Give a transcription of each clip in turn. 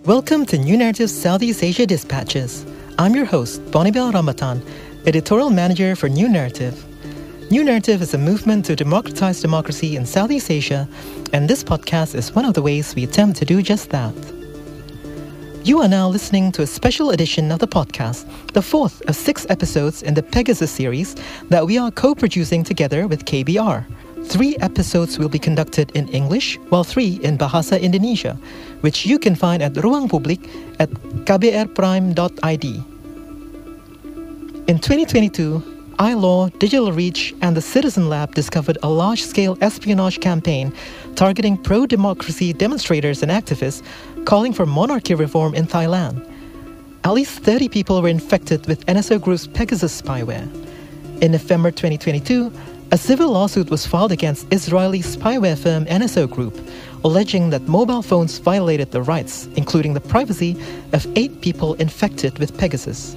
Welcome to New Narrative Southeast Asia Dispatches. I'm your host, Bonibel Ramatan, Editorial Manager for New Narrative. New Narrative is a movement to democratize democracy in Southeast Asia, and this podcast is one of the ways we attempt to do just that. You are now listening to a special edition of the podcast, the fourth of 6 episodes in the Pegasus series that we are co-producing together with KBR. 3 episodes will be conducted in English, while 3 in Bahasa Indonesia, which you can find at Ruang Publik at kbrprime.id. In 2022, iLaw, Digital Reach, and the Citizen Lab discovered a large-scale espionage campaign targeting pro-democracy demonstrators and activists calling for monarchy reform in Thailand. At least 30 people were infected with NSO Group's Pegasus spyware. In November 2022, a civil lawsuit was filed against Israeli spyware firm NSO Group, alleging that mobile phones violated the rights, including the privacy, of 8 people infected with Pegasus.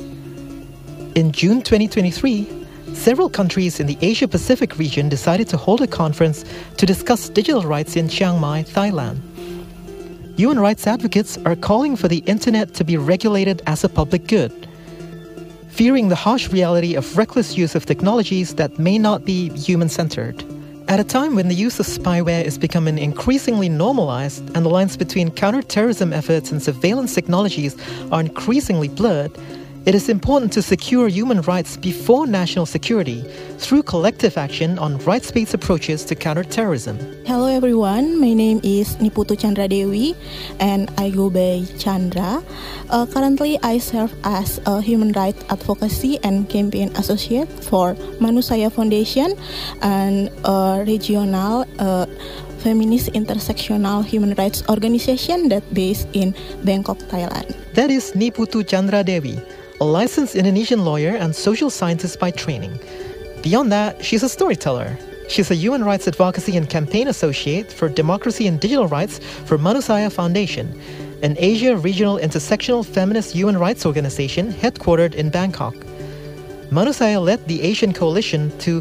In June 2023, several countries in the Asia-Pacific region decided to hold a conference to discuss digital rights in Chiang Mai, Thailand. Human rights advocates are calling for the internet to be regulated as a public good, fearing the harsh reality of reckless use of technologies that may not be human-centered. At a time when the use of spyware is becoming increasingly normalized and the lines between counter-terrorism efforts and surveillance technologies are increasingly blurred, it is important to secure human rights before national security through collective action on rights-based approaches to counter-terrorism. Hello everyone, my name is Niputu Chandra Dewi and I go by Chandra. Currently, I serve as a human rights advocacy and campaign associate for Manusaya Foundation and a regional feminist intersectional human rights organization that based in Bangkok, Thailand. That is Niputu Chandra Dewi, a licensed Indonesian lawyer and social scientist by training. Beyond that, she's a storyteller. She's a human rights advocacy and campaign associate for democracy and digital rights for Manusaya Foundation, an Asia regional intersectional feminist human rights organization headquartered in Bangkok. Manusaya led the Asian coalition to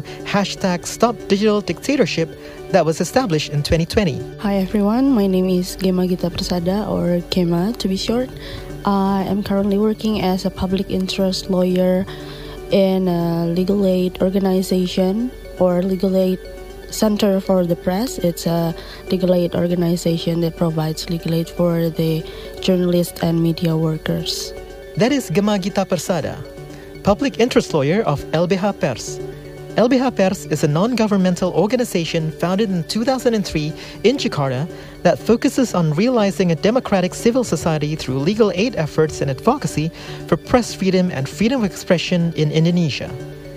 #StopDigitalDictatorship that was established in 2020. Hi everyone, my name is Gema Gita Persada, or Gema to be short. I am currently working as a public interest lawyer in a legal aid organization or legal aid center for the press. It's a legal aid organization that provides legal aid for the journalists and media workers. That is Gema Gita Persada, public interest lawyer of LBH Pers. LBH Pers is a non-governmental organization founded in 2003 in Jakarta that focuses on realizing a democratic civil society through legal aid efforts and advocacy for press freedom and freedom of expression in Indonesia.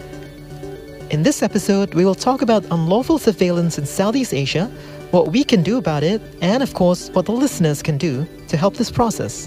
In this episode, we will talk about unlawful surveillance in Southeast Asia, what we can do about it, and of course, what the listeners can do to help this process.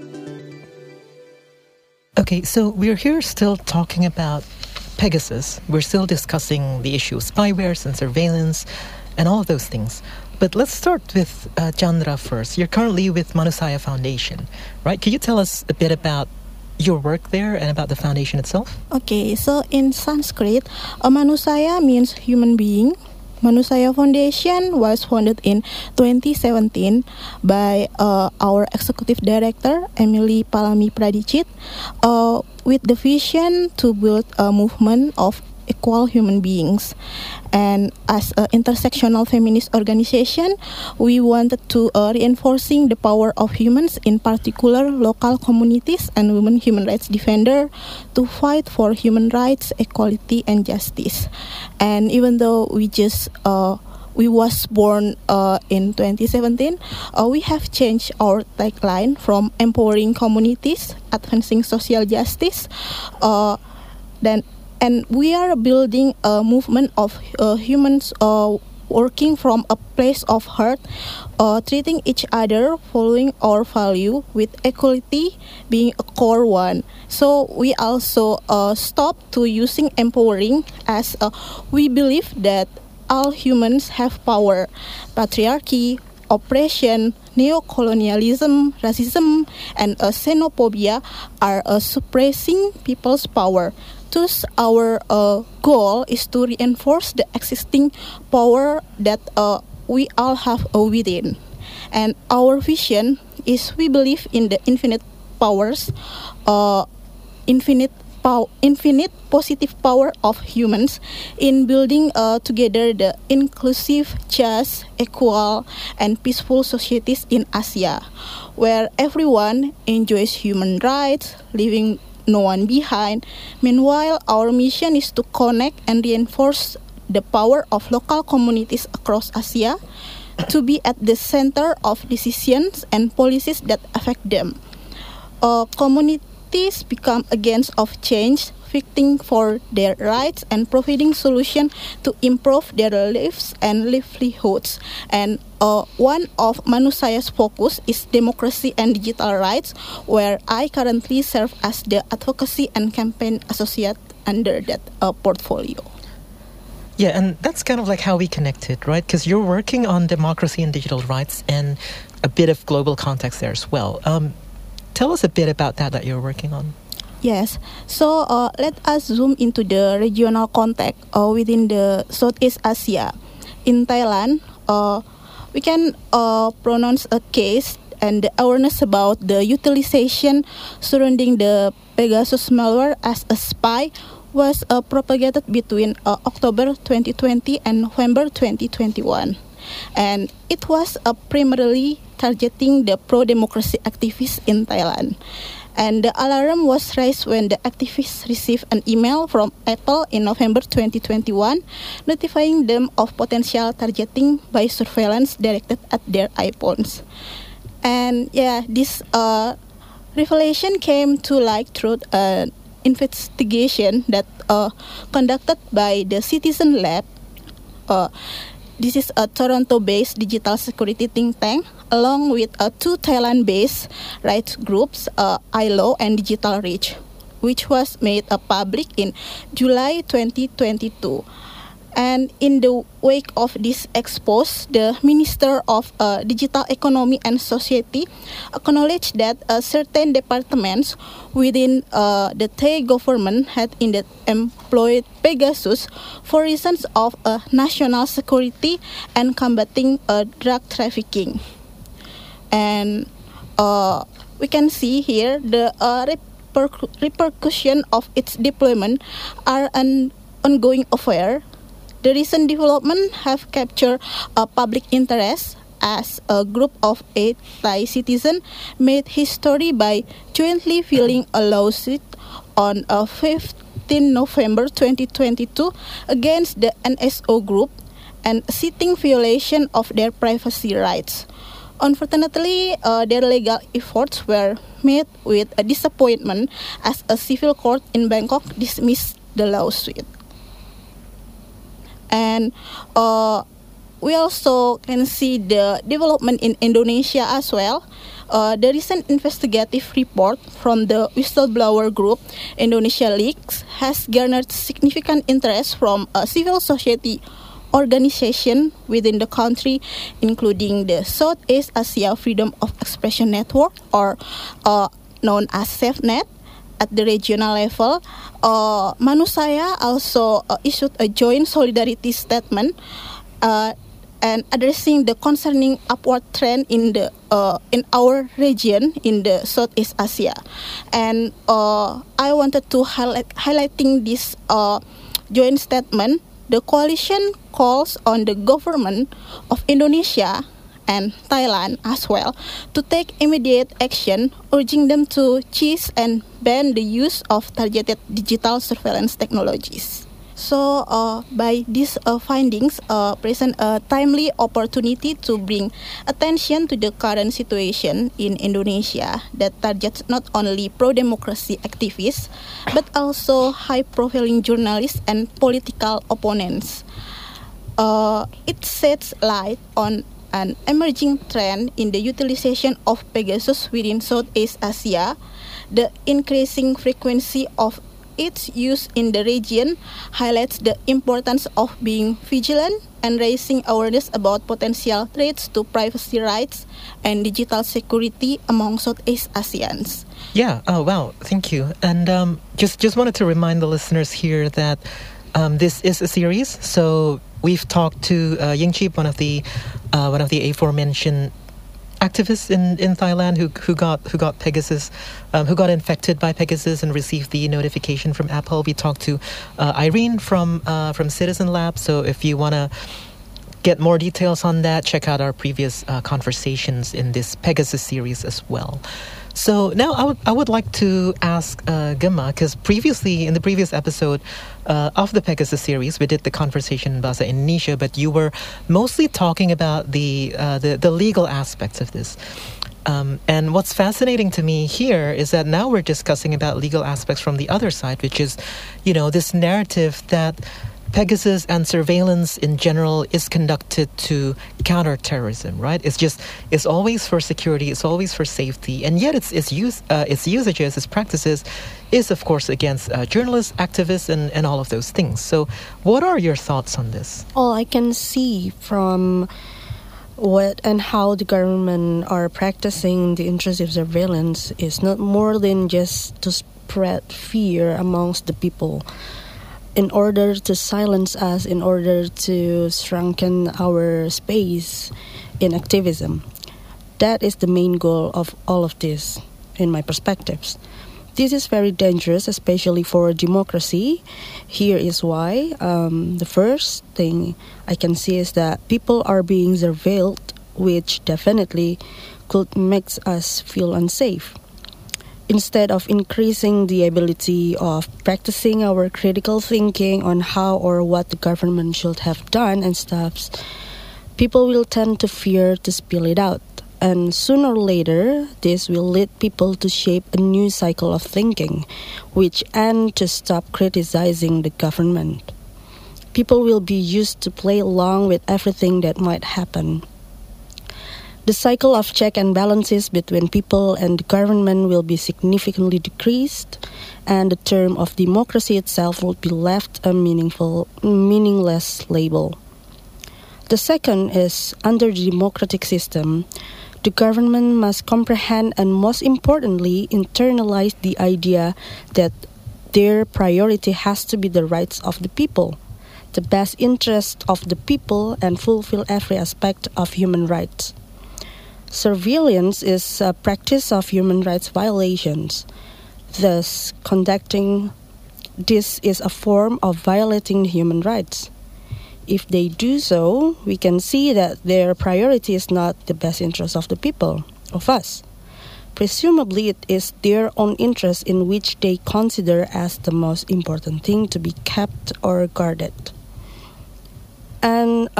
Okay, so we're here still talking about Pegasus. We're still discussing the issue of spywares and surveillance and all of those things. But let's start with Chandra first. You're currently with Manusaya Foundation, right? Can you tell us a bit about your work there and about the foundation itself? Okay, so in Sanskrit, Manusaya means human being. Manusaya Foundation was founded in 2017 by our executive director, Emily Palami Pradicit, with the vision to build a movement of equal human beings. And as an intersectional feminist organization, we wanted to reinforcing the power of humans, in particular local communities and women human rights defender, to fight for human rights, equality, and justice. And even though we was born in 2017, we have changed our tagline from empowering communities, advancing social justice, and we are building a movement of humans working from a place of heart, treating each other, following our value with equality being a core one. So we also stop to using empowering, as we believe that all humans have power. Patriarchy, oppression, neo-colonialism, racism, and xenophobia are suppressing people's power. Thus, our goal is to reinforce the existing power that we all have within. And our vision is we believe in the infinite powers, infinite positive power of humans in building together the inclusive, just, equal, and peaceful societies in Asia, where everyone enjoys human rights, leaving no one behind. Meanwhile, our mission is to connect and reinforce the power of local communities across Asia to be at the center of decisions and policies that affect them. Communities become agents of change, fighting for their rights and providing solutions to improve their lives and livelihoods. And one of Manusaya's focus is democracy and digital rights, where I currently serve as the advocacy and campaign associate under that portfolio. Yeah, and that's kind of like how we connected, right? Because you're working on democracy and digital rights and a bit of global context there as well. Tell us a bit about that you're working on. Yes, so let us zoom into the regional context within the Southeast Asia. In Thailand, we can pronounce a case and the awareness about the utilization surrounding the Pegasus malware as a spy was propagated between October 2020 and November 2021. And it was primarily targeting the pro-democracy activists in Thailand. And the alarm was raised when the activists received an email from Apple in November 2021 notifying them of potential targeting by surveillance directed at their iPhones. And yeah, this revelation came to light through an investigation that conducted by the Citizen Lab. This is a Toronto-based digital security think tank, along with two Thailand-based rights groups, ILO and Digital Reach, which was made public in July 2022. And in the wake of this expose, the Minister of Digital Economy and Society acknowledged that certain departments within the Thai government had indeed employed Pegasus for reasons of national security and combating drug trafficking. And we can see here the repercussion of its deployment are an ongoing affair. The recent development have captured public interest as a group of 8 Thai citizens made history by jointly filing a lawsuit on 15 November 2022 against the NSO group and citing violation of their privacy rights. Unfortunately, their legal efforts were met with a disappointment as a civil court in Bangkok dismissed the lawsuit. And we also can see the development in Indonesia as well. The recent investigative report from the whistleblower group Indonesia Leaks has garnered significant interest from civil society organizations within the country, including the Southeast Asia Freedom of Expression Network, or known as SafeNet. At the regional level, Manusaya also issued a joint solidarity statement and addressing the concerning upward trend in our region in the Southeast Asia. And I wanted to highlighting this joint statement. The coalition calls on the government of Indonesia and Thailand as well to take immediate action, urging them to cease and ban the use of targeted digital surveillance technologies. So by these findings present a timely opportunity to bring attention to the current situation in Indonesia that targets not only pro-democracy activists but also high-profile journalists and political opponents. It sheds light on an emerging trend in the utilization of Pegasus within Southeast Asia. The increasing frequency of its use in the region highlights the importance of being vigilant and raising awareness about potential threats to privacy rights and digital security among Southeast Asians. Yeah, oh wow, thank you. And just wanted to remind the listeners here that this is a series, so we've talked to Yingchip, one of the aforementioned activists in Thailand who got Pegasus, who got infected by Pegasus and received the notification from Apple. We talked to Irene from Citizen Lab. So if you want to get more details on that, check out our previous conversations in this Pegasus series as well. So now I would like to ask Gemma, because previously in the previous episode of the Pegasus series, we did the conversation in Bahasa Indonesia, but you were mostly talking about the legal aspects of this. And what's fascinating to me here is that now we're discussing about legal aspects from the other side, which is, this narrative that Pegasus and surveillance in general is conducted to counter terrorism, right? It's always for security, it's always for safety, and yet its usages, its practices is of course against journalists, activists, and all of those things. So what are your thoughts on this? All I can see from what and how the government are practicing the intrusive surveillance is not more than just to spread fear amongst the people, in order to silence us, in order to shrunken our space in activism. That is the main goal of all of this, in my perspectives. This is very dangerous, especially for democracy. Here is why. The first thing I can see is that people are being surveilled, which definitely could make us feel unsafe. Instead of increasing the ability of practicing our critical thinking on how or what the government should have done and stuff, people will tend to fear to spill it out. And sooner or later, this will lead people to shape a new cycle of thinking, which end to stop criticizing the government. People will be used to play along with everything that might happen. The cycle of check and balances between people and the government will be significantly decreased, and the term of democracy itself will be left a meaningless label. The second is, under the democratic system, the government must comprehend and most importantly internalize the idea that their priority has to be the rights of the people, the best interest of the people, and fulfill every aspect of human rights. Surveillance is a practice of human rights violations. Thus, conducting this is a form of violating human rights. If they do so, we can see that their priority is not the best interest of the people, of us. Presumably, it is their own interest in which they consider as the most important thing to be kept or guarded. And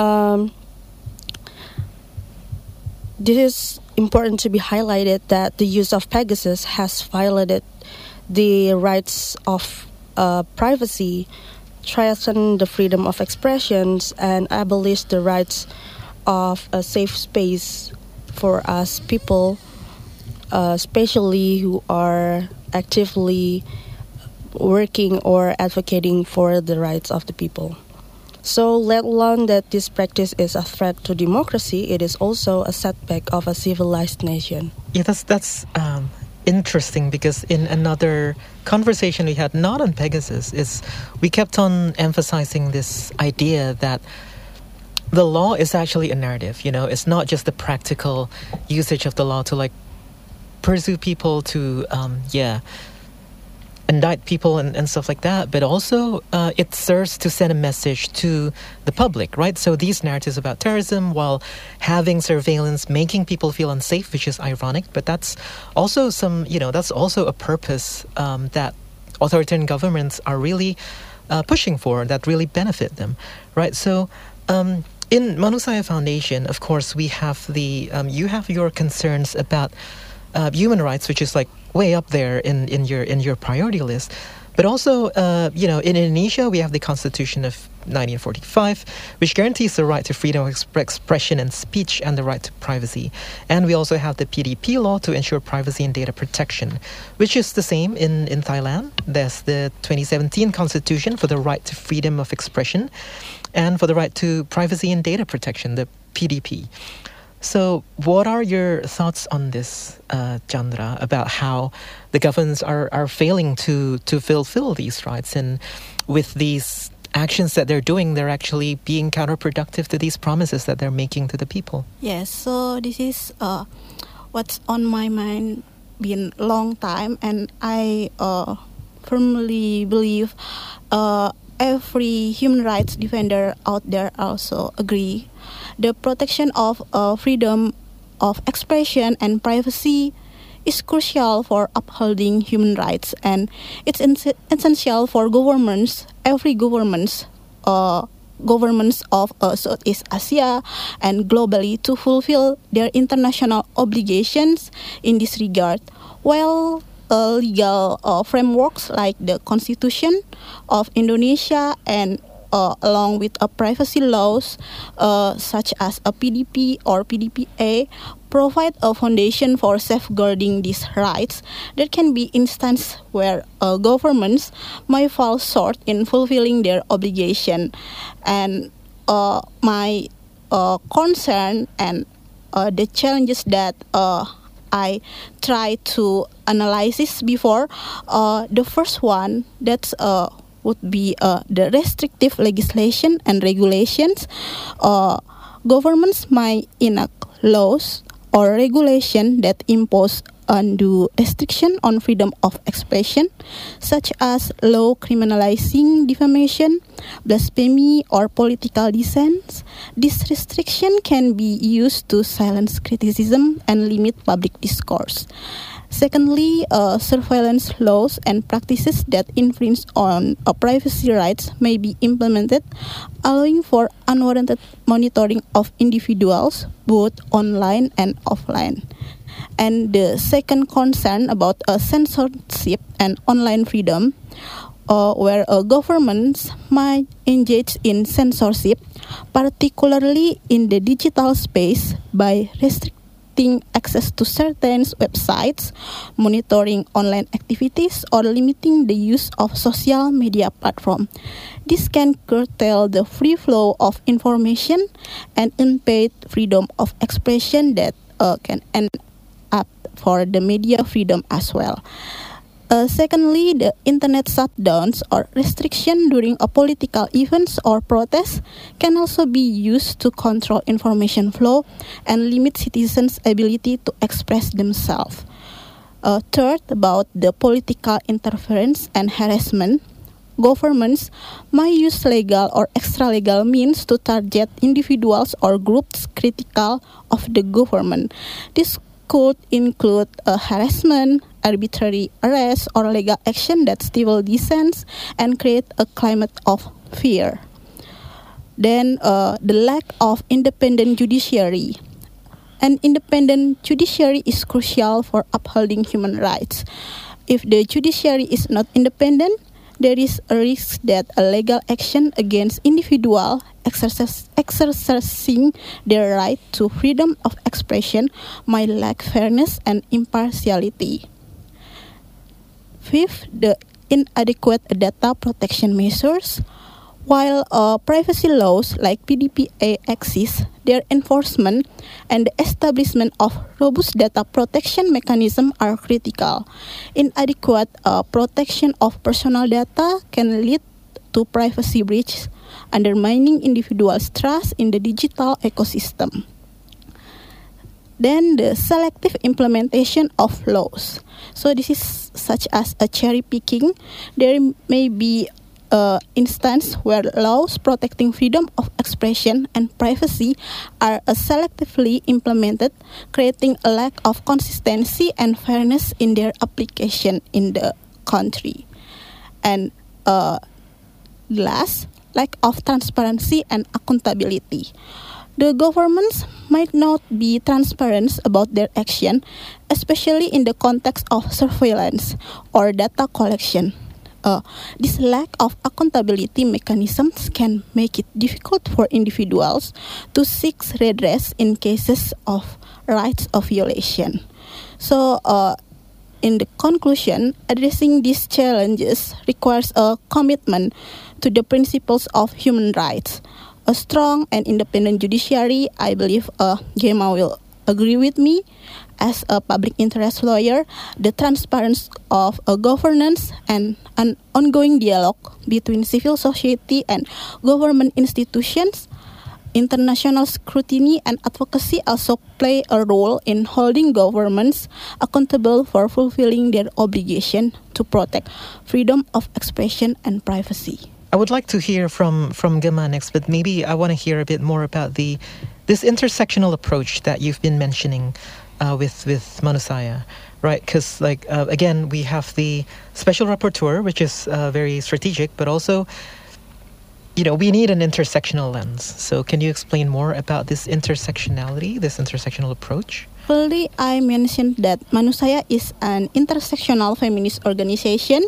this is important to be highlighted that the use of Pegasus has violated the rights of privacy, threatened the freedom of expressions, and abolished the rights of a safe space for us people, especially who are actively working or advocating for the rights of the people. So, let alone that this practice is a threat to democracy, it is also a setback of a civilized nation. Yeah, that's interesting, because in another conversation we had, not on Pegasus, is we kept on emphasizing this idea that the law is actually a narrative. It's not just the practical usage of the law to pursue people, to indict people and stuff like that, but also it serves to send a message to the public, right? So these narratives about terrorism, while having surveillance, making people feel unsafe, which is ironic, but that's also that's also a purpose that authoritarian governments are really pushing for, that really benefit them, right? So in Manusaya Foundation, of course, we have you have your concerns about human rights, which is way up there in your priority list. But also, in Indonesia, we have the Constitution of 1945, which guarantees the right to freedom of expression and speech and the right to privacy. And we also have the PDP law to ensure privacy and data protection, which is the same in Thailand. There's the 2017 Constitution for the right to freedom of expression and for the right to privacy and data protection, the PDP. So what are your thoughts on this, Chandra, about how the governments are failing to fulfill these rights, and with these actions that they're doing, they're actually being counterproductive to these promises that they're making to the people. Yes, so this is what's on my mind been long time, and I firmly believe every human rights defender out there also agree. The protection of freedom of expression and privacy is crucial for upholding human rights, and it's essential for governments, every governments of Southeast Asia and globally to fulfill their international obligations in this regard, while legal frameworks like the Constitution of Indonesia and along with privacy laws such as a PDP or PDPA provide a foundation for safeguarding these rights. There can be instances where governments might fall short in fulfilling their obligation, and my concern and the challenges that I try to analyze this before. The first one that's would be the restrictive legislation and regulations. Governments might enact laws or regulation that impose undue restriction on freedom of expression, such as law criminalizing defamation, blasphemy, or political dissent. This restriction can be used to silence criticism and limit public discourse. Secondly, surveillance laws and practices that infringe on privacy rights may be implemented, allowing for unwarranted monitoring of individuals, both online and offline. And the second concern about censorship and online freedom, where governments might engage in censorship, particularly in the digital space, by restricting access to certain websites, monitoring online activities, or limiting the use of social media platforms. This can curtail the free flow of information and impede freedom of expression that can end up for the media freedom as well. Secondly, the internet shutdowns or restriction during a political events or protests can also be used to control information flow and limit citizens' ability to express themselves. Third, about the political interference and harassment, governments might use legal or extra-legal means to target individuals or groups critical of the government. This could include harassment, arbitrary arrest, or legal action that stifle dissent and create a climate of fear. Then the lack of independent judiciary. An independent judiciary is crucial for upholding human rights. If the judiciary is not independent, there is a risk that a legal action against individuals exercising their right to freedom of expression might lack fairness and impartiality. Fifth, the inadequate data protection measures. While privacy laws like PDPA exist, their enforcement and the establishment of robust data protection mechanisms are critical. Inadequate protection of personal data can lead to privacy breaches, undermining individuals' trust in the digital ecosystem. Then the selective implementation of laws. So this is such as a cherry picking. There may be instance where laws protecting freedom of expression and privacy are selectively implemented, creating a lack of consistency and fairness in their application in the country. And last, lack of transparency and accountability. The governments might not be transparent about their action, especially in the context of surveillance or data collection. This lack of accountability mechanisms can make it difficult for individuals to seek redress in cases of rights of violation. So, in the conclusion, addressing these challenges requires a commitment to the principles of human rights. A strong and independent judiciary, I believe, GEMA will agree with me, as a public interest lawyer, the transparency of a governance and an ongoing dialogue between civil society and government institutions, international scrutiny and advocacy also play a role in holding governments accountable for fulfilling their obligation to protect freedom of expression and privacy. I would like to hear from Gemma next, but maybe I want to hear a bit more about this intersectional approach that you've been mentioning with Manusaya, right? Because again, we have the special rapporteur, which is very strategic, but also, we need an intersectional lens. So can you explain more about this intersectionality, this intersectional approach? Firstly, I mentioned that Manusaya is an intersectional feminist organization.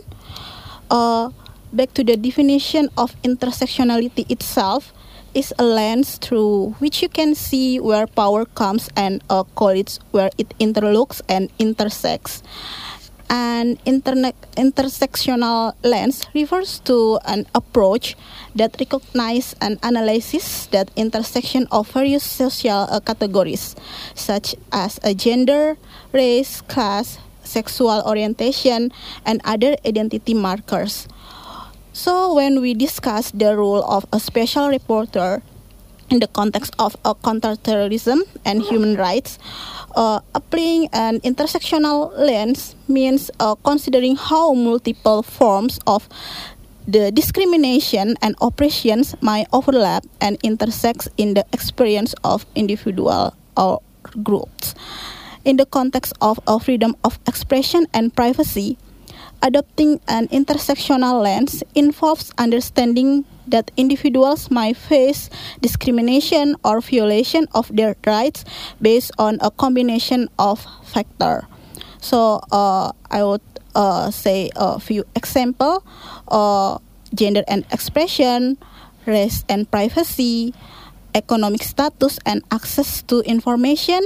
Back to the definition of intersectionality itself, is a lens through which you can see where power comes and a college where it interlocks and intersects. An intersectional lens refers to an approach that recognizes and analyzes that intersection of various social categories, such as gender, race, class, sexual orientation, and other identity markers. So when we discuss the role of a special reporter in the context of counterterrorism and human rights, applying an intersectional lens means considering how multiple forms of the discrimination and oppressions might overlap and intersect in the experience of individual or groups. In the context of freedom of expression and privacy, adopting an intersectional lens involves understanding that individuals might face discrimination or violation of their rights based on a combination of factors. So I would say a few examples: gender and expression, race and privacy, economic status and access to information,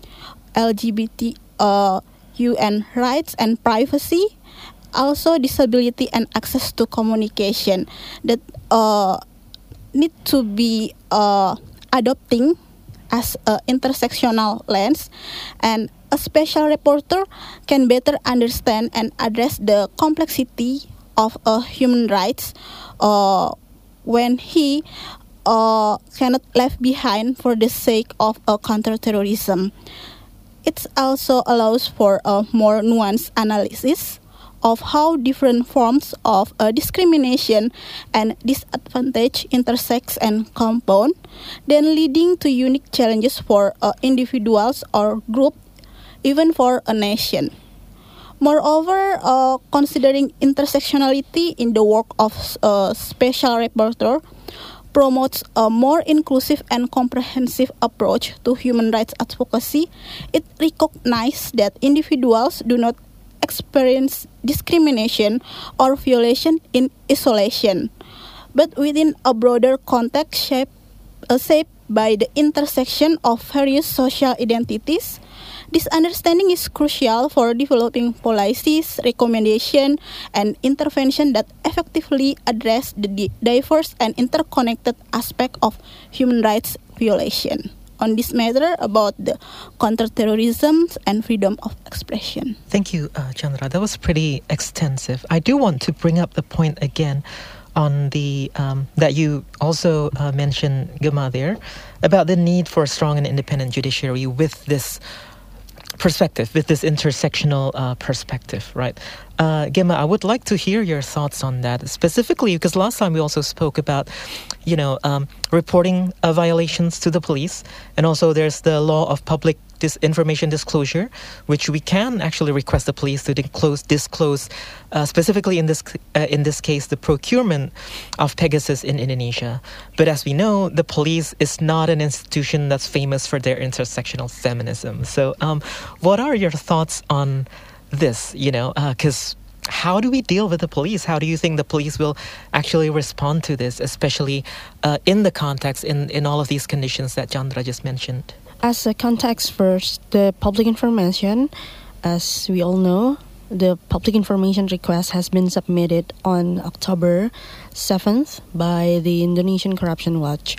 LGBTQ and rights and privacy, also disability and access to communication that need to be adopting as an intersectional lens, and a special reporter can better understand and address the complexity of human rights when he cannot left behind for the sake of counterterrorism. It also allows for a more nuanced analysis of how different forms of discrimination and disadvantage intersect and compound, then leading to unique challenges for individuals or groups, even for a nation. Moreover, considering intersectionality in the work of a special reporter promotes a more inclusive and comprehensive approach to human rights advocacy. It recognizes that individuals do not experience discrimination or violation in isolation, but within a broader context shaped by the intersection of various social identities. This understanding is crucial for developing policies, recommendations, and intervention that effectively address the diverse and interconnected aspect of human rights violation. On this matter about the counterterrorism and freedom of expression. Thank you, Chandra. That was pretty extensive. I do want to bring up the point again on the that you also mentioned, Gemma, there, about the need for a strong and independent judiciary with this perspective, with this intersectional perspective, right? Gemma, I would like to hear your thoughts on that, specifically because last time we also spoke about, reporting violations to the police, and also there's the law of public information disclosure, which we can actually request the police to disclose specifically in this case, the procurement of Pegasus in Indonesia. But as we know, the police is not an institution that's famous for their intersectional feminism. So what are your thoughts on this, because how do we deal with the police? How do you think the police will actually respond to this, especially in the context, in all of these conditions that Chandra just mentioned? As a context first, the public information, as we all know, the public information request has been submitted on October 7th by the Indonesian Corruption Watch.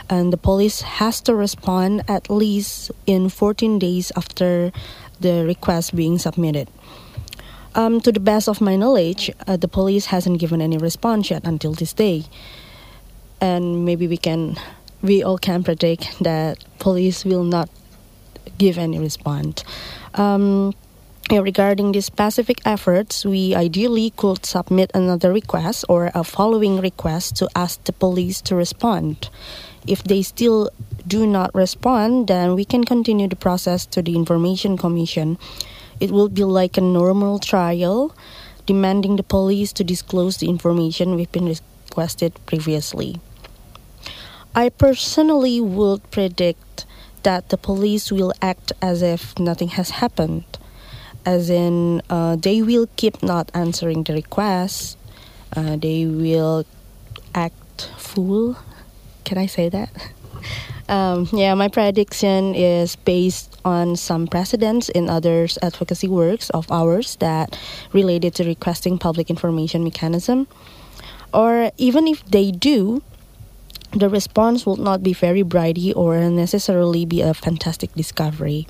and the police has to respond at least in 14 days after the request being submitted. To the best of my knowledge, the police hasn't given any response yet until this day. And maybe we all can predict that police will not give any response. Regarding these specific efforts, we ideally could submit another request or a following request to ask the police to respond. If they still do not respond, then we can continue the process to the Information Commission. It will be like a normal trial, demanding the police to disclose the information we've been requested previously. I personally would predict that the police will act as if nothing has happened, as in they will keep not answering the requests, they will act fool. Can I say that? My prediction is based on some precedents in other advocacy works of ours that related to requesting public information mechanism. Or even if they do, the response will not be very brighty or necessarily be a fantastic discovery.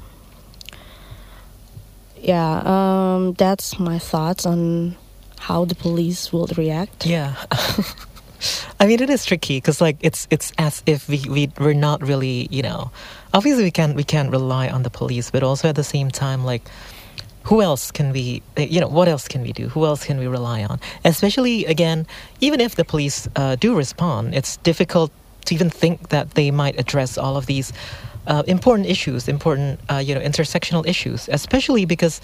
That's my thoughts on how the police will react. Yeah. I mean, it is tricky because, like, it's as if we're not really, obviously we can't rely on the police, but also at the same time, like, who else can we, what else can we do? Who else can we rely on? Especially, again, even if the police do respond, it's difficult to even think that they might address all of these important issues, intersectional issues, especially because,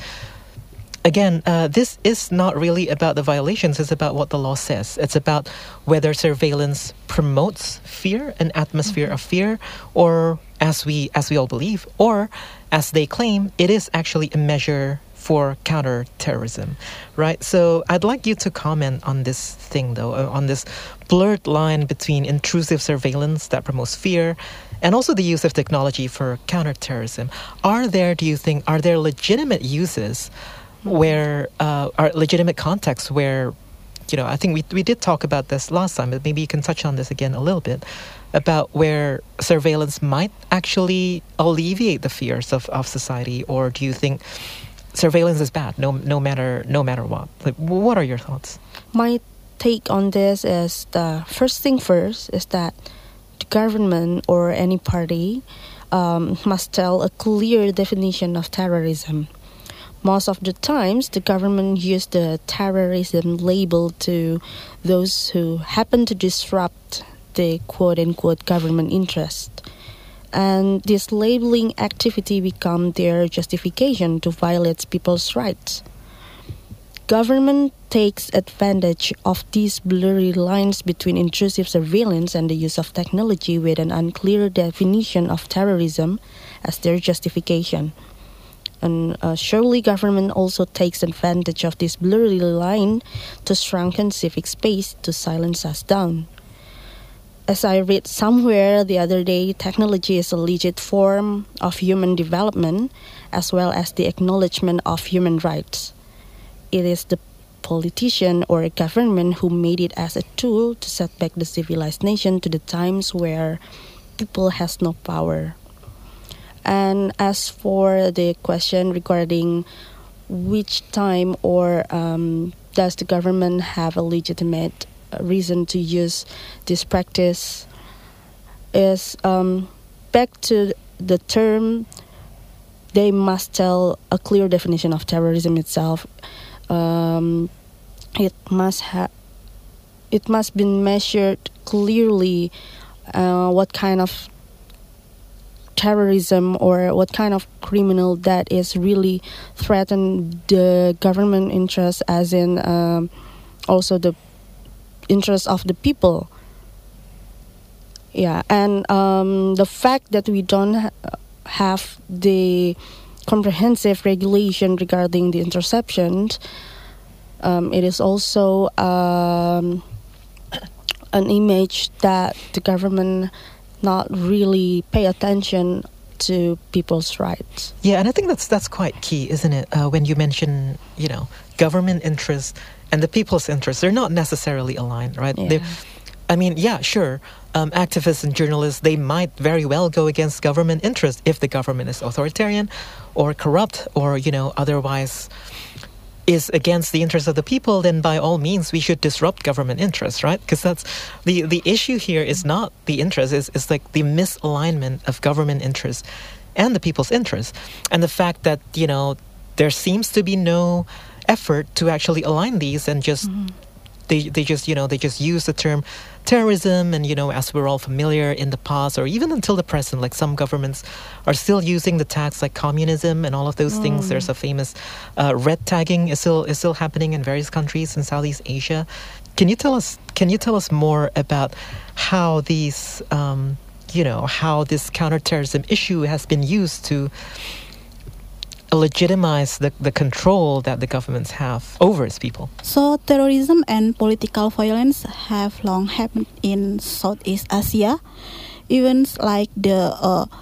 again, this is not really about the violations. It's about what the law says. It's about whether surveillance promotes fear, an atmosphere of fear, or as we all believe, or as they claim, it is actually a measure for counterterrorism, right? So I'd like you to comment on this thing, though, on this blurred line between intrusive surveillance that promotes fear and also the use of technology for counterterrorism. Do you think, are there legitimate uses where are legitimate contexts where, I think we did talk about this last time, but maybe you can touch on this again a little bit, about where surveillance might actually alleviate the fears of society, or do you think surveillance is bad no matter what? Like, what are your thoughts? My take on this is the first thing first is that the government or any party must tell a clear definition of terrorism. Most of the times, the government use the terrorism label to those who happen to disrupt the quote-unquote government interest. And this labeling activity become their justification to violate people's rights. Government takes advantage of these blurry lines between intrusive surveillance and the use of technology with an unclear definition of terrorism as their justification. And surely government also takes advantage of this blurry line to shrunken civic space to silence us down. As I read somewhere the other day, technology is a legit form of human development as well as the acknowledgement of human rights. It is the politician or government who made it as a tool to set back the civilized nation to the times where people has no power. And as for the question regarding which time or does the government have a legitimate reason to use this practice, is back to the term, they must tell a clear definition of terrorism itself. It must be measured clearly what kind of terrorism or what kind of criminal that is really threaten the government interest, as in also the interest of the people. And the fact that we don't have the comprehensive regulation regarding the interceptions, it is also an image that the government not really pay attention to people's rights. Yeah, and I think that's quite key, isn't it? When you mention, government interests and the people's interests, they're not necessarily aligned, right? Yeah. Sure. activists and journalists, they might very well go against government interests if the government is authoritarian or corrupt or, otherwise is against the interests of the people. Then by all means, we should disrupt government interests, right? Because that's the issue here is not the interest, it's like the misalignment of government interests and the people's interests. And the fact that, there seems to be no effort to actually align these and just they just use the term terrorism, and as we're all familiar in the past or even until the present, like some governments are still using the tags like communism and all of those things. There's a famous red tagging is still happening in various countries in Southeast Asia. Can you tell us more about how these how this counterterrorism issue has been used to legitimize the control that the governments have over its people? So terrorism and political violence have long happened in Southeast Asia. Events like the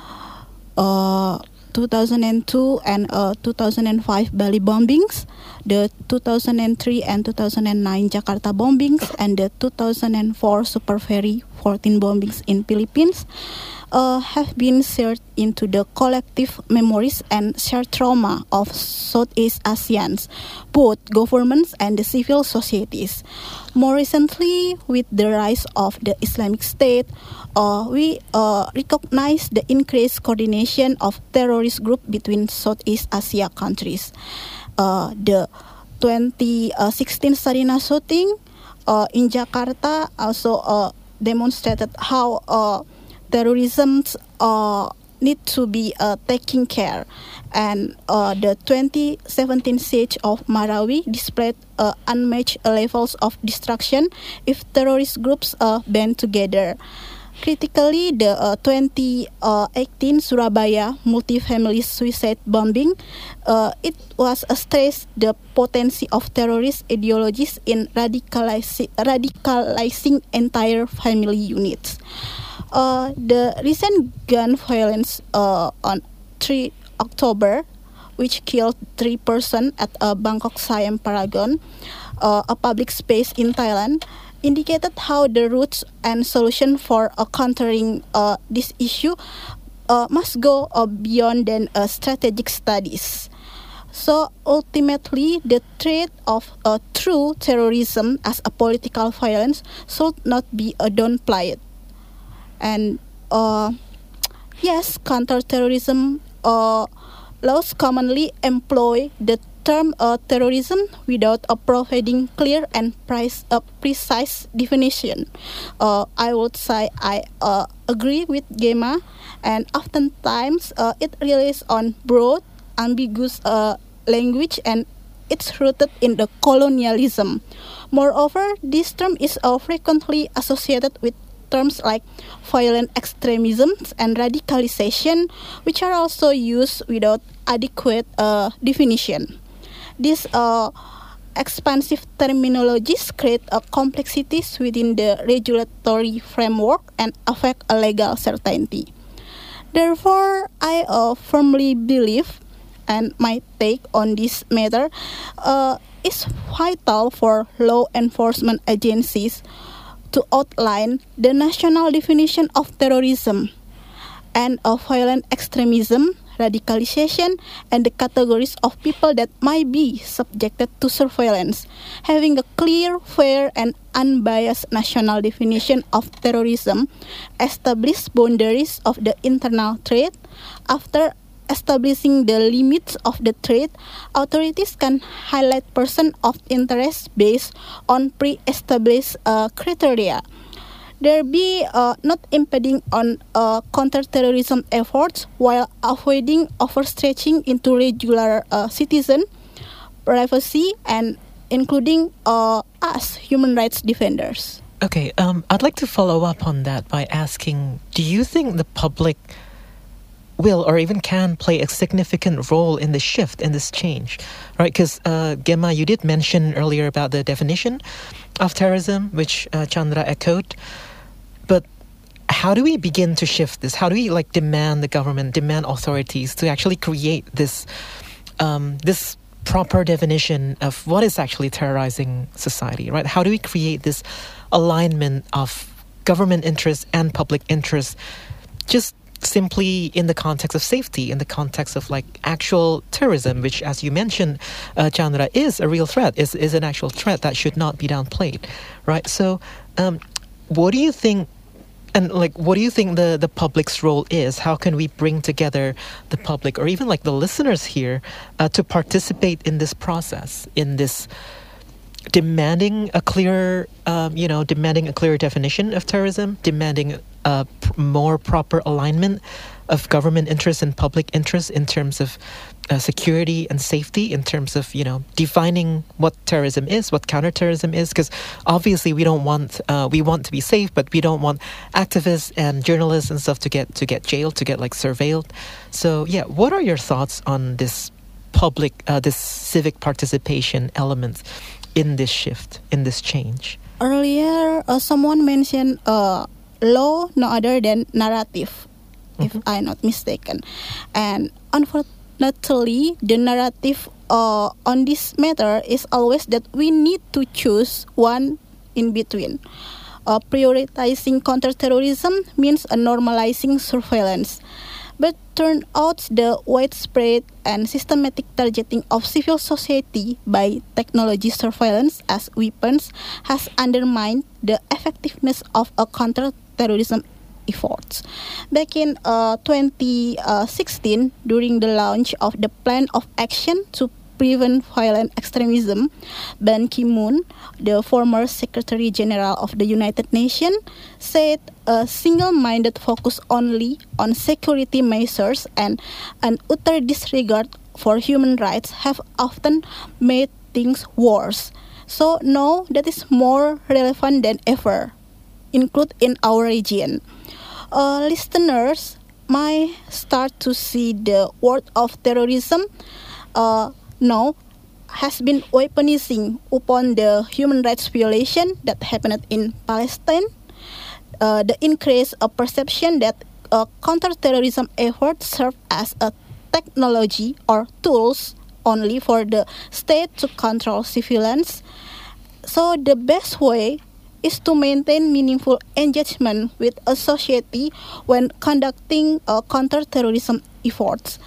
2002 and 2005 Bali bombings, the 2003 and 2009 Jakarta bombings, and the 2004 Super Ferry 14 bombings in Philippines have been seared into the collective memories and shared trauma of Southeast Asians, both governments and the civil societies. More recently, with the rise of the Islamic State, we recognize the increased coordination of terrorist groups between Southeast Asia countries. The 2016 Sarina shooting in Jakarta also demonstrated how terrorism need to be taken care, and the 2017 siege of Marawi displayed unmatched levels of destruction if terrorist groups band together. Critically, the 2018 Surabaya multi-family suicide bombing, it was stressed the potency of terrorist ideologies in radicalizing entire family units. The recent gun violence on 3 October, which killed 3 persons at Bangkok Siam Paragon, a public space in Thailand, indicated how the roots and solution for countering this issue must go beyond than strategic studies. So ultimately, the threat of true terrorism as a political violence should not be downplayed. And yes, counterterrorism laws commonly employ the term terrorism without providing clear and precise definition. I would say I agree with Gemma, and oftentimes it relies on broad, ambiguous language, and it's rooted in the colonialism. Moreover, this term is frequently associated with terms like violent extremism and radicalization, which are also used without adequate definition. These expansive terminologies create complexities within the regulatory framework and affect a legal certainty. Therefore, I firmly believe, and my take on this matter is vital for law enforcement agencies to outline the national definition of terrorism and of violent extremism, radicalization, and the categories of people that might be subjected to surveillance. Having a clear, fair, and unbiased national definition of terrorism establishes boundaries of the internal threat. After establishing the limits of the threat, authorities can highlight persons of interest based on pre-established criteria. There be not impeding on counterterrorism efforts while avoiding overstretching into regular citizen privacy and including us human rights defenders. Okay, I'd like to follow up on that by asking, do you think the public will or even can play a significant role in the shift, in this change, right? Because Gemma, you did mention earlier about the definition of terrorism, which Chandra echoed. But how do we begin to shift this? How do we demand the government, demand authorities to actually create this this proper definition of what is actually terrorizing society, right? How do we create this alignment of government interest and public interest, just simply in the context of safety, in the context of like actual terrorism, which, as you mentioned, Chandra, is a real threat, is an actual threat that should not be downplayed, right? So, what do you think? And like, what do you think the public's role is? How can we bring together the public, or even like the listeners here, to participate in this process, in this demanding a clear, demanding a clearer definition of terrorism, demanding a more proper alignment of government interests and public interests in terms of security and safety, in terms of defining what terrorism is, what counterterrorism is, because obviously we want to be safe, but we don't want activists and journalists and stuff to get jailed, to get like surveilled. So yeah, what are your thoughts on this public, this civic participation element in this shift, in this change? Earlier, someone mentioned law no other than narrative, if I'm not mistaken. And unfortunately, the narrative on this matter is always that we need to choose one in between. Prioritizing counterterrorism means normalizing surveillance. But turns out the widespread and systematic targeting of civil society by technology surveillance as weapons has undermined the effectiveness of a counterterrorism efforts. Back in 2016, during the launch of the Plan of Action to Prevent Violent Extremism, Ban Ki-moon, the former Secretary General of the United Nations, said a single-minded focus only on security measures and an utter disregard for human rights have often made things worse. So now that is more relevant than ever, include in our region. Listeners might start to see the word of terrorism now has been weaponizing upon the human rights violation that happened in Palestine. The increased perception that counterterrorism efforts serve as a technology or tools only for the state to control civilians. So the best way is to maintain meaningful engagement with a society when conducting counterterrorism efforts.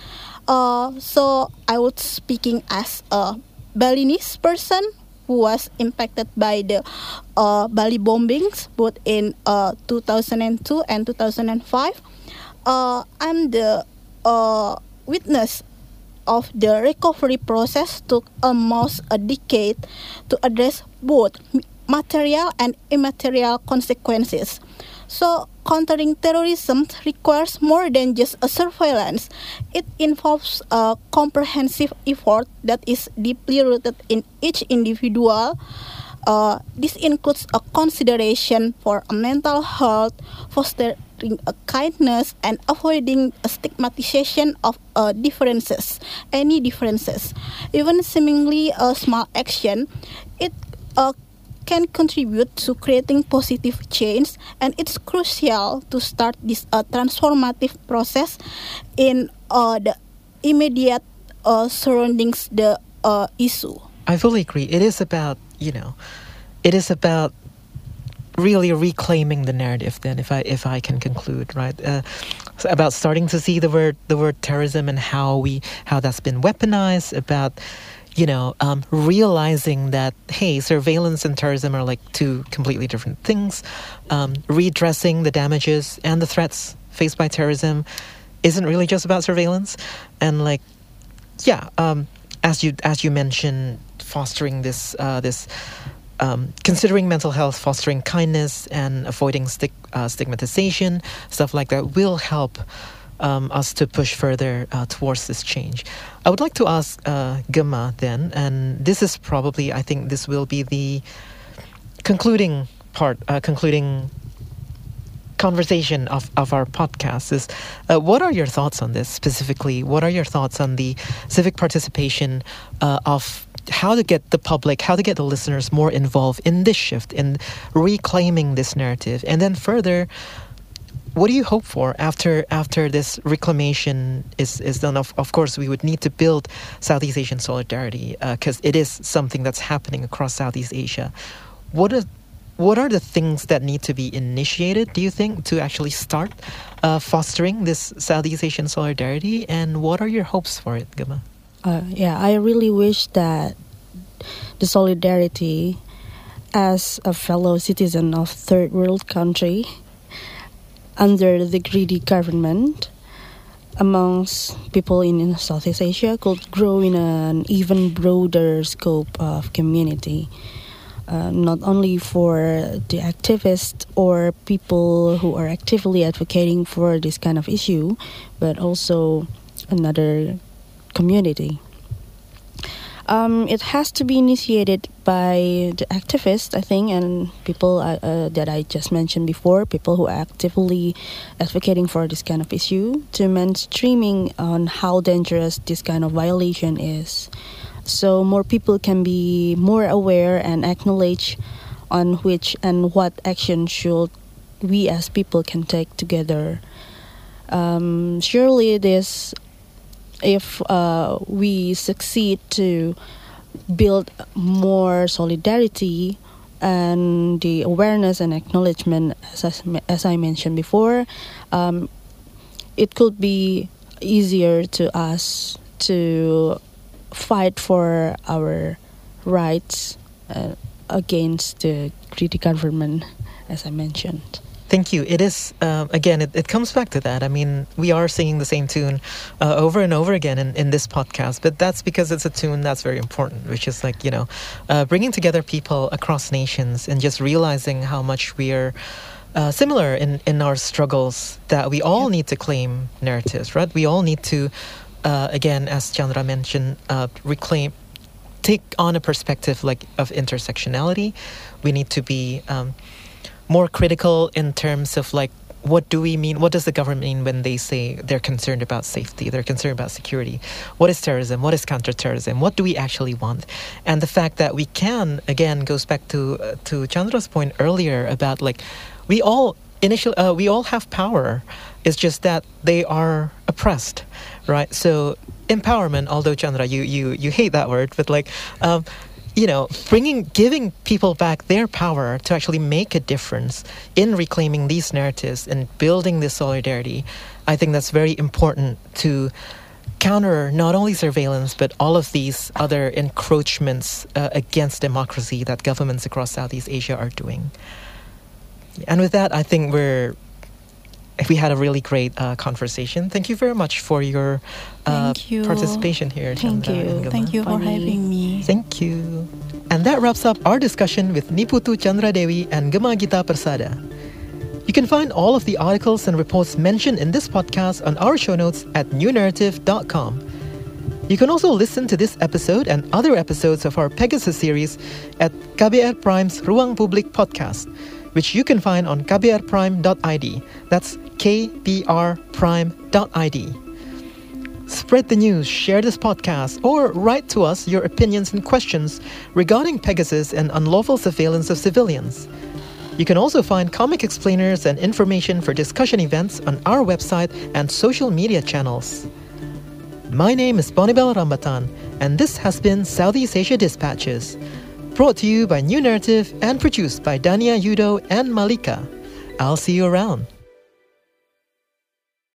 So I was speaking as a Balinese person who was impacted by the Bali bombings both in 2002 and 2005. I'm the witness of the recovery process took almost a decade to address both material and immaterial consequences. So countering terrorism requires more than just a surveillance. It involves a comprehensive effort that is deeply rooted in each individual. This includes a consideration for a mental health, fostering a kindness, and avoiding a stigmatization of any differences. Even seemingly a small action, it can contribute to creating positive change, and it's crucial to start this transformative process in the immediate surroundings the issue. I fully agree. It is about really reclaiming the narrative. Then, if I can conclude, right, about starting to see the word terrorism and how that's been weaponized. About realizing that, hey, surveillance and terrorism are like two completely different things. Redressing the damages and the threats faced by terrorism isn't really just about surveillance. And as you mentioned, fostering this considering mental health, fostering kindness, and avoiding stigmatization, stuff like that will help us to push further towards this change. I would like to ask Gemma then, and this is probably, I think this will be the concluding conversation of our podcast, is what are your thoughts on this specifically? What are your thoughts on the civic participation of how to get the public, how to get the listeners more involved in this shift, in reclaiming this narrative? And then further, what do you hope for after this reclamation is done? Of course, we would need to build Southeast Asian solidarity because it is something that's happening across Southeast Asia. What what are the things that need to be initiated, do you think, to actually start fostering this Southeast Asian solidarity? And what are your hopes for it, Gema? I really wish that the solidarity as a fellow citizen of third world country under the greedy government amongst people in Southeast Asia could grow in an even broader scope of community. Not only for the activists or people who are actively advocating for this kind of issue, but also another community. It has to be initiated by the activists, I think, and people that I just mentioned before, people who are actively advocating for this kind of issue, to mainstreaming on how dangerous this kind of violation is. So more people can be more aware and acknowledge on which and what action should we as people can take together. Surely this, if we succeed to build more solidarity and the awareness and acknowledgement, as I mentioned before, it could be easier to us to fight for our rights against the greedy government, as I mentioned. Thank you. It is, again, it comes back to that. I mean, we are singing the same tune over and over again in this podcast, but that's because it's a tune that's very important, which is like, bringing together people across nations and just realizing how much we are similar in our struggles, that we all need to claim narratives, right? We all need to, again, as Chandra mentioned, take on a perspective like of intersectionality. We need to be more critical in terms of like, what do we mean? What does the government mean when they say they're concerned about safety? They're concerned about security. What is terrorism? What is counterterrorism? What do we actually want? And the fact that we can, again, goes back to Chandra's point earlier about like, we all have power. It's just that they are oppressed, right? So empowerment, although Chandra, you hate that word, but like, giving people back their power to actually make a difference in reclaiming these narratives and building this solidarity, I think that's very important to counter not only surveillance, but all of these other encroachments against democracy that governments across Southeast Asia are doing. And with that, I think we had a really great conversation. Thank you very much for your participation here. Thank you. Thank you for having me. Thank you. And that wraps up our discussion with Niputu Chandra Dewi and Gema Gita Persada. You can find all of the articles and reports mentioned in this podcast on our show notes at newnarrative.com. You can also listen to this episode and other episodes of our Pegasus series at KBR Prime's Ruang Publik podcast, which you can find on kbrprime.id. That's kbrprime.id. Spread the news, share this podcast, or write to us your opinions and questions regarding Pegasus and unlawful surveillance of civilians. You can also find comic explainers and information for discussion events on our website and social media channels. My name is Bonibel Rambatan, and this has been Southeast Asia Dispatches, brought to you by New Narrative and produced by Dania Yudo and Malika. I'll see you around.